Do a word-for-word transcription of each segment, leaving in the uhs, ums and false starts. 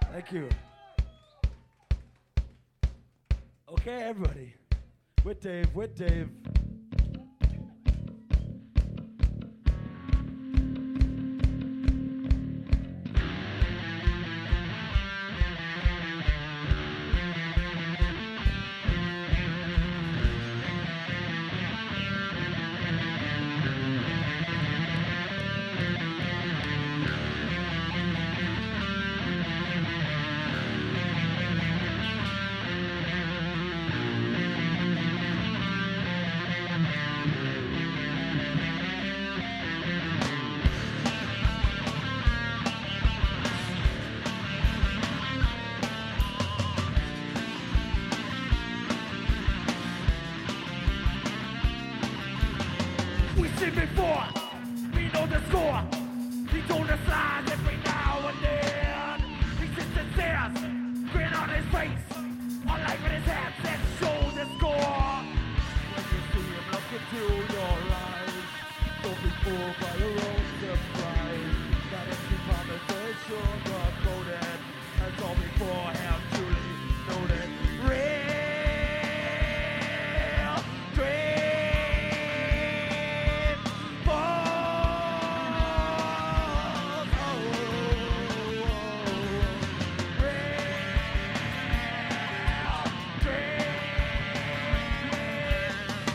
Thank you. Okay, everybody. With Dave, with Dave. We see before, we know the score. He told us lies every now and then. He sits and stares, grin on his face. All life in his hands that show the score. When you see him look into your eyes, don't be fooled by your own surprise. That empty promises sugar-coated, as all before him truly noted. Real dream falls. Oh, Real dream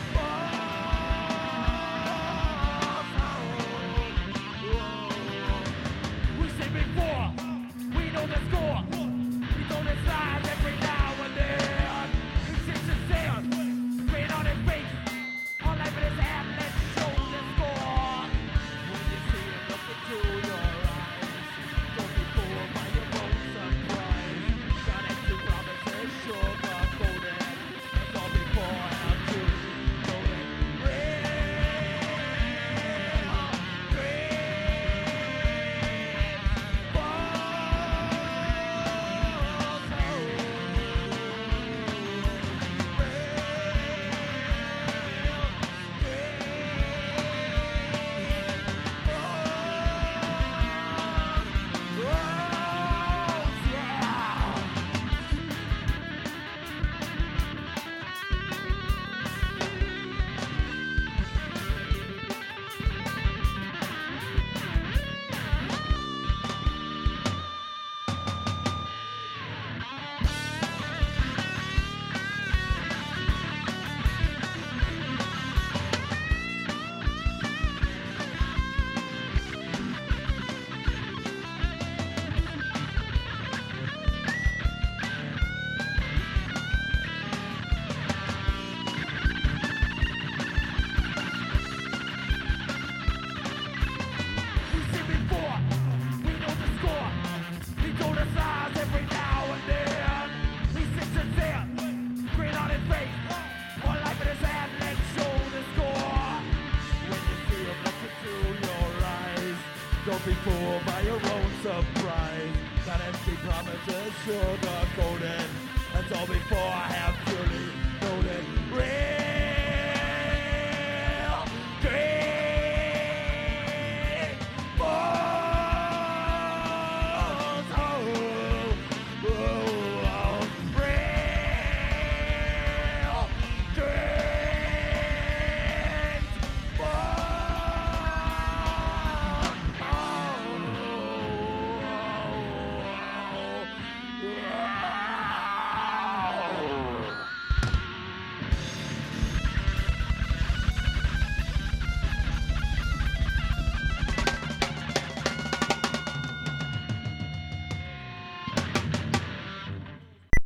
falls. We say before, we know the score. We told his lies every now and then. He sits and stares, grin on his face. All life in his hand, let's show the score. when you see him look into your eyes, don't be fooled by your own surprise. That empty promises sugar-coated, as all before him truly noted. We see before, we know the score. He told us lies every now and then. He sits and stares, grin on his face. All life in his hand, let's show the score. When you see him look into your eyes, don't be fooled by your own surprise. That empty promises sugar-coated, that's all before I have